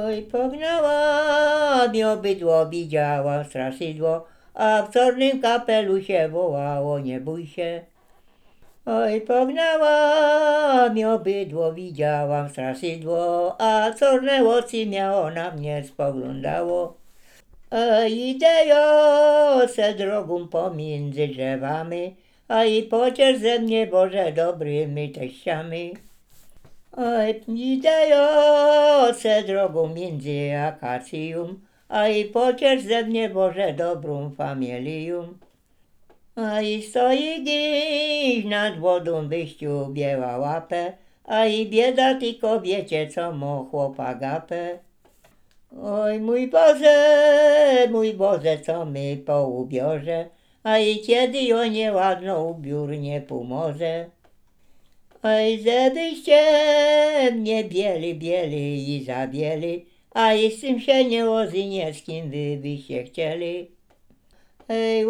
Oj, pognała mnie bydło, widziała straszydło, a w czarnym kapelusie wołało, nie bój się. Oj, pognała mnie bydło, widziałam straszydło, a czarne oczy miało na mnie spoglądało. A idę ja se drogą pomiędzy drzewami, a i pociesz ze mnie Boże dobrymi teściami. Oj, idę ja se drogą między akacją, a i pociesz ze mnie Boże dobrą familią. A i stoi gdzieś nad wodą wyjściu biała łapę, a i bieda tej kobiecie, co mo chłopa gapę. Oj, mój Boże, co mi po ubiorze, a i kiedy ją nieładno ubiór nie pomoże. Oj, żebyście mnie bieli i zabieli, a i z tym się nie łożynie, z kim wy byście chcieli. Ej,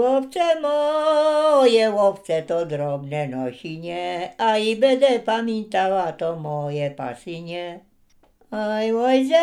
łowce to drobne nosinie, a i będę pamiętała to moje pasynie. Aj,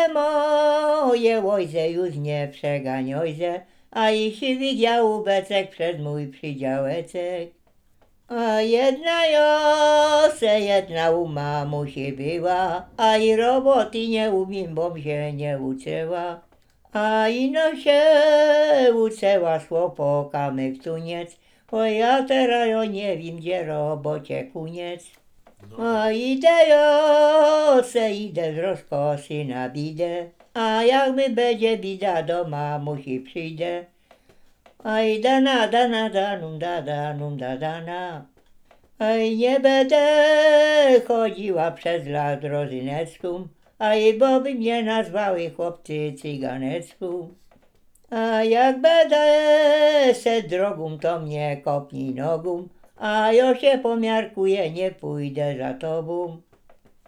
łojże już nie przeganiojże, a i się widział becek przed mój przydziałecek. A jedna jedna u mamusi była, a i roboty nie umiem, bo się nie uczyła. A ino się uczyła z chłopokami w tuniec, o ja teraz nie wiem, gdzie robocie koniec. A idę z rozkosy na bidę, a jak mi będzie bida do mamusi przyjdę. Aj dana, dana, danum, dadanum, dadana. Aj nie będę chodziła przez las rożynecką, aj bo by mnie nazwały chłopcy cyganecką. A jak będę se drogą, to mnie kopnij nogą, a ja się pomiarkuję, nie pójdę za tobą.